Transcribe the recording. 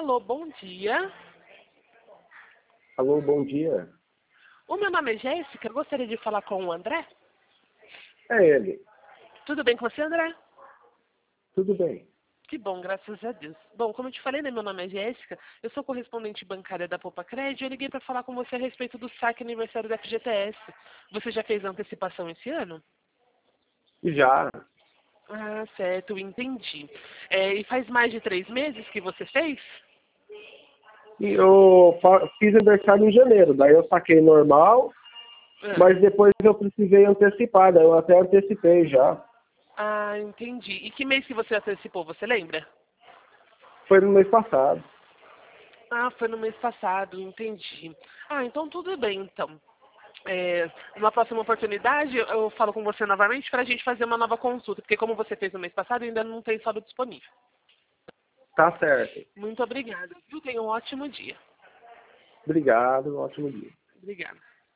Alô, bom dia. Alô, bom dia. O meu nome é Jéssica, eu gostaria de falar com o André. É ele. Tudo bem com você, André? Tudo bem. Que bom, graças a Deus. Bom, como eu te falei, né, meu nome é Jéssica, eu sou correspondente bancária da Poupa Crédito e eu liguei para falar com você a respeito do saque aniversário da FGTS. Você já fez a antecipação esse ano? Já. Ah, certo, entendi. E faz mais de 3 meses que você fez? E eu fiz aniversário em janeiro, daí eu saquei normal, Ah, mas depois eu precisei antecipar, daí eu até antecipei já. entendi. E que mês que você antecipou, você lembra? Foi no mês passado. Ah, foi no mês passado, entendi. Ah, então tudo bem, então. Numa próxima oportunidade, eu falo com você novamente para a gente fazer uma nova consulta, porque como você fez no mês passado, ainda não tem saldo disponível. Tá certo. Muito obrigada, viu? Tenha um ótimo dia. Obrigado, ótimo dia. Obrigada.